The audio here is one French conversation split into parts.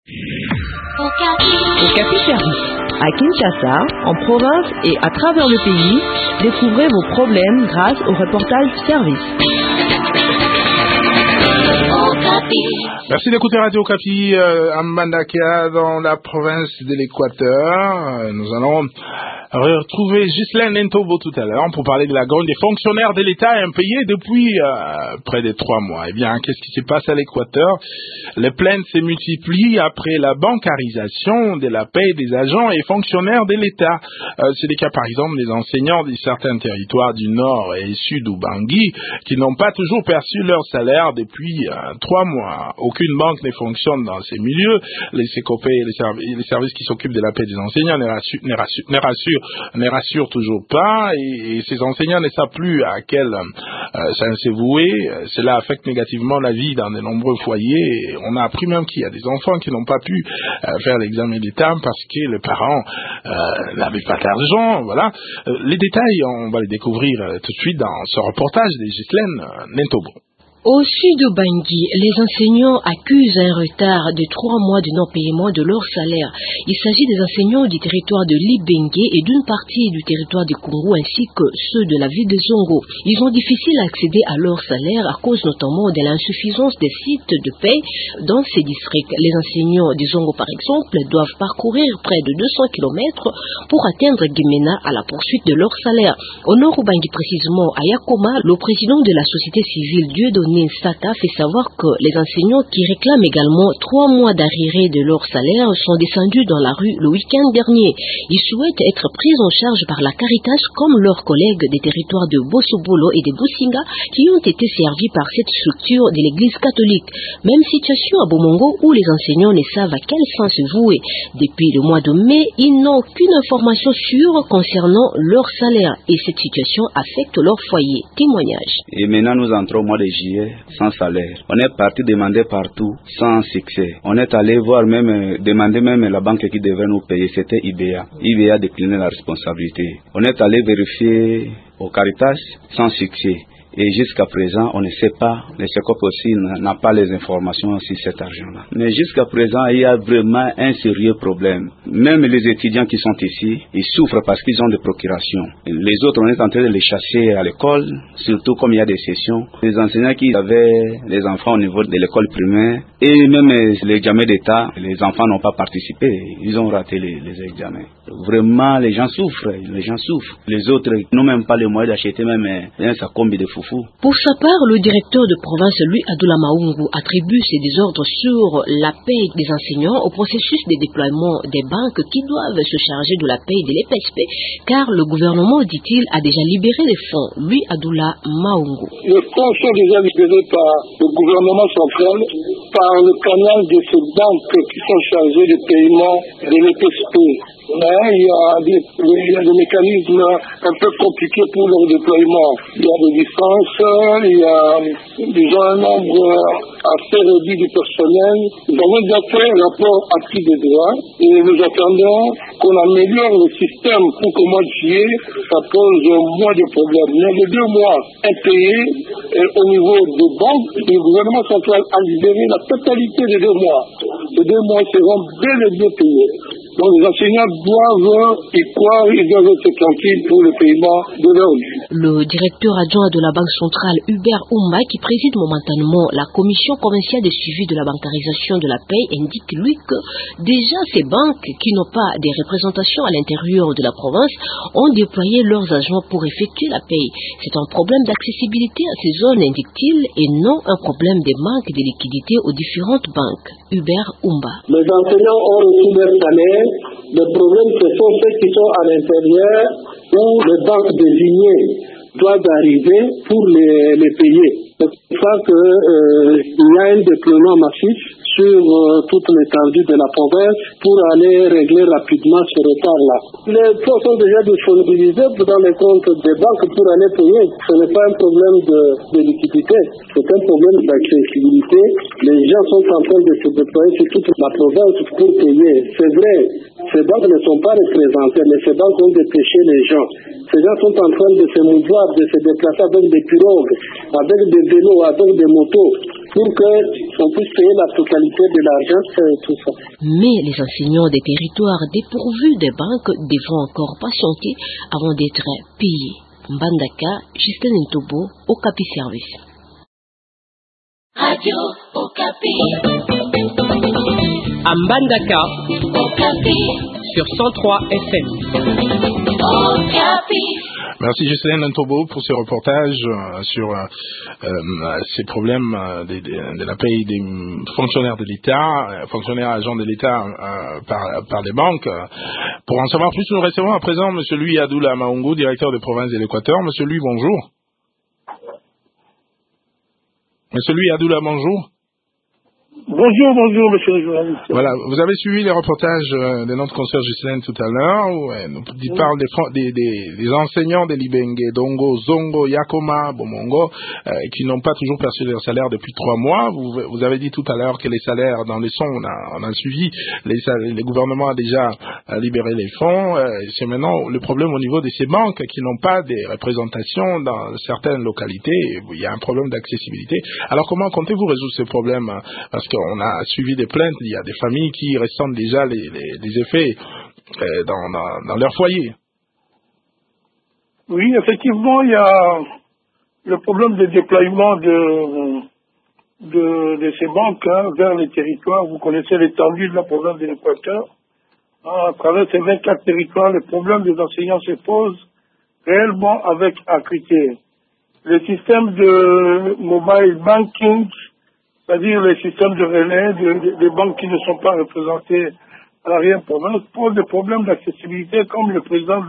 Okapi Service. À Kinshasa, en province et à travers le pays, découvrez vos problèmes grâce au reportage service. Merci d'écouter Radio Okapi à Mbandaka dans la province de l'Équateur. Nous allons retrouver Ghislaine Ntobo tout à l'heure pour parler de la grogne des fonctionnaires de l'État impayés depuis près de 3 mois. Eh bien, qu'est-ce qui se passe à l'Équateur? Les plaintes se multiplient après la bancarisation de la paie des agents et fonctionnaires de l'État. C'est le cas, par exemple, des enseignants de certains territoires du nord et sud d'Ubangui qui n'ont pas toujours perçu leur salaire depuis 3 mois. Aucune banque ne fonctionne dans ces milieux. Les CECOP et les services qui s'occupent de la paie des enseignants ne rassurent toujours pas, et ces enseignants ne savent plus à quel sens se vouer. Cela affecte négativement la vie dans de nombreux foyers. On a appris même qu'il y a des enfants qui n'ont pas pu faire l'examen d'État parce que les parents n'avaient pas d'argent. Voilà. Les détails, on va les découvrir tout de suite dans ce reportage de Ghislaine Ntobo. Au sud de Bangui, les enseignants accusent un retard de 3 mois de non-paiement de leur salaire. Il s'agit des enseignants du territoire de Libenge et d'une partie du territoire de Congo ainsi que ceux de la ville de Zongo. Ils ont difficile à accéder à leur salaire à cause notamment de l'insuffisance des sites de paie dans ces districts. Les enseignants de Zongo, par exemple, doivent parcourir près de 200 km pour atteindre Gemena à la poursuite de leur salaire. Au nord de Bangui, précisément à Yakoma, le président de la société civile Dieudonné Sata fait savoir que les enseignants qui réclament également 3 mois d'arriérés de leur salaire sont descendus dans la rue le week-end dernier. Ils souhaitent être pris en charge par la Caritas comme leurs collègues des territoires de Bossobolo et de Bosinga qui ont été servis par cette structure de l'église catholique. Même situation à Bomongo où les enseignants ne savent à quel sens se vouer. Depuis le mois de mai, ils n'ont aucune information sûre concernant leur salaire et cette situation affecte leur foyer. Témoignage. Et maintenant nous entrons au mois de juillet sans salaire. On est parti demander partout sans succès. On est allé voir demander même la banque qui devait nous payer, c'était IBA. IBA a décliné la responsabilité. On est allé vérifier au Caritas sans succès. Et jusqu'à présent, on ne sait pas, le CECOP aussi n'a pas les informations sur cet argent-là. Mais jusqu'à présent, il y a vraiment un sérieux problème. Même les étudiants qui sont ici, ils souffrent parce qu'ils ont des procurations. Les autres, on est en train de les chasser à l'école, surtout comme il y a des sessions. Les enseignants qui avaient les enfants au niveau de l'école primaire, et même les examens d'État, les enfants n'ont pas participé, ils ont raté les examens. Vraiment, les gens souffrent. Les autres n'ont même pas les moyens d'acheter même un sacombi de foufou. Pour sa part, le directeur de province, Louis Adoula Maungu, attribue ses désordres sur la paie des enseignants au processus de déploiement des banques qui doivent se charger de la paie de l'EPSP, car le gouvernement, dit-il, a déjà libéré les fonds. Louis Adoula Maungu. Les fonds sont déjà libérés par le gouvernement central, par le canal de ces banques qui sont chargées du paiement de l'EPSP. Mais il y a des mécanismes un peu compliqués pour leur déploiement. Il y a des licences, il y a déjà un nombre assez réduit du personnel. Nous avons déjà fait un rapport acquis des droits et nous attendons qu'on améliore le système pour qu'au mois de juillet, ça pose moins de problèmes. Mais les 2 mois impayés au niveau des banques, le gouvernement central a libéré la totalité des 2 mois. Les 2 mois seront bel et bien payés. Donc les enseignants doivent y croire, ils doivent être tranquilles pour le paiement de leur vie. Le directeur adjoint de la Banque centrale, Hubert Oumba, qui préside momentanément la commission provinciale de suivi de la bancarisation de la paie, indique lui que déjà ces banques qui n'ont pas des représentations à l'intérieur de la province ont déployé leurs agents pour effectuer la paie. C'est un problème d'accessibilité à ces zones, indique-t-il, et non un problème de manque de liquidité aux différentes banques. Hubert Oumba. Les enseignants ont reçu leur salaire. Le problème, ce sont ceux qui sont à l'intérieur où les banques désignées doivent arriver pour les payer. C'est pour ça qu'il y a un déploiement massif sur toute l'étendue de la province pour aller régler rapidement ce retard-là. Les fonds sont déjà disponibilisés dans les comptes des banques pour aller payer. Ce n'est pas un problème de liquidité, c'est un problème d'accessibilité. Les gens sont en train de se déployer sur toute la province pour payer. C'est vrai, ces banques ne sont pas représentées, mais ces banques ont dépêché les gens. Ces gens sont en train de se mouvoir, de se déplacer avec des pirogues, avec des vélos, avec des motos. pour qu'on puisse payer la totalité de l'argent et tout ça. Mais les enseignants des territoires dépourvus des banques devront encore patienter avant d'être payés. Mbandaka, Justin Ntobo, Okapi Service. Radio Okapi. À Mbandaka, Okapi. Sur 103 FM. Okapi. Merci Justin Ntobo pour ce reportage sur ces problèmes de la paye des fonctionnaires de l'État, fonctionnaires agents de l'État par les banques. Pour en savoir plus, nous recevons à présent M. Louis Adoula Maungu, directeur de province de l'Équateur. M. Louis, bonjour. M. Louis Adoula, bonjour. Bonjour, monsieur le journaliste. Voilà, vous avez suivi les reportages de notre consoeur Ghislaine tout à l'heure, où elle nous parle des enseignants de l'Ibenge, Dongo, Zongo, Yakoma, Bomongo, qui n'ont pas toujours perçu leur salaire depuis 3 mois. Vous avez dit tout à l'heure que les salaires, dans les sons, on a suivi, le gouvernement a déjà libéré les fonds. C'est maintenant le problème au niveau de ces banques qui n'ont pas de représentation dans certaines localités. Il y a un problème d'accessibilité. Alors comment comptez-vous résoudre ce problème? Parce qu'on a suivi des plaintes, il y a des familles qui ressentent déjà les effets dans leur foyer. Oui, effectivement, il y a le problème de déploiement de ces banques vers les territoires. Vous connaissez l'étendue de la province de l'Équateur. À travers ces 24 territoires, le problème des enseignants se pose réellement avec acuité. Le système de mobile banking, c'est-à-dire les systèmes de relais des banques qui ne sont pas représentées à l'arrière-province, posent des problèmes d'accessibilité, comme le président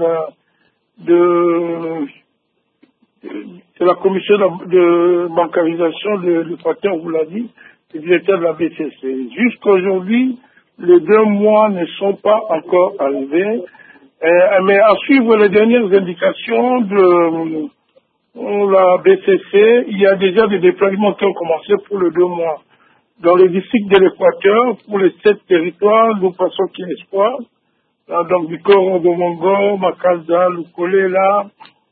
de la commission de bancarisation de l'Équateur vous l'a dit, le directeur de la BCC. Jusqu'aujourd'hui, les 2 mois ne sont pas encore arrivés, mais à suivre les dernières indications de la BCC, il y a déjà des déploiements qui ont commencé pour les 2 mois. Dans les districts de l'Équateur, pour les 7 territoires, nous passons qui espoir. Donc, Bikoro, Bomongo, Makaza, Lukolela,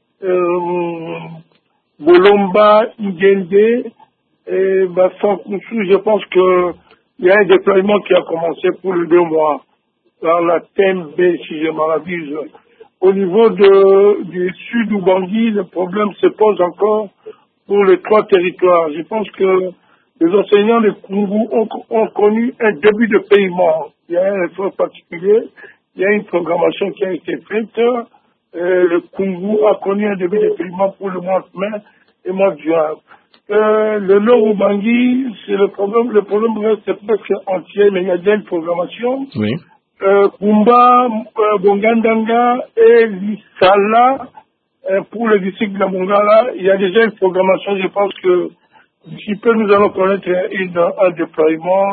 Bolomba, Igende, et Bafankousou, je pense qu'il y a un déploiement qui a commencé pour les 2 mois. Dans la TMB, si je m'en abuse. Au niveau du sud du Bangui, le problème se pose encore pour les 3 territoires. Je pense que les enseignants de Kungu ont connu un début de paiement. Il y a un effort particulier, il y a une programmation qui a été faite. Le Kungu a connu un début de paiement pour le mois de mai et le mois de juin. Le nord du Bangui, c'est le problème reste presque entier, mais il y a déjà une programmation. Oui. Kumba, Bongandanga et Lissala, pour le district de la Mongala, il y a déjà une programmation. Je pense que d'ici peu, nous allons connaître un déploiement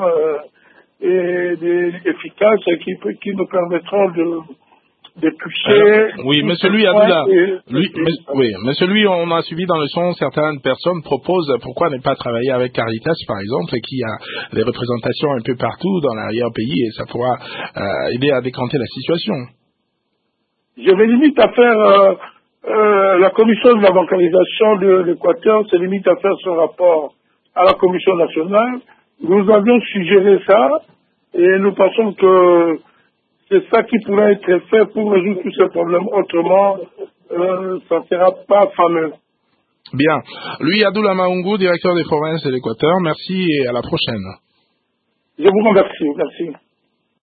efficace qui nous permettra de toucher... Oui, mais celui on a suivi dans le son, certaines personnes proposent pourquoi ne pas travailler avec Caritas, par exemple, qui a des représentations un peu partout dans l'arrière-pays et ça pourra aider à décanter la situation. Je me limite à faire... la commission de la bancarisation de l'Équateur se limite à faire son rapport à la commission nationale. Nous avions suggéré ça et nous pensons que c'est ça qui pourrait être fait pour résoudre tous ces problèmes. Autrement, ça ne sera pas fameux. Bien. Louis Adoula Maungu, directeur des provinces de l'Équateur, merci et à la prochaine. Je vous remercie. Merci.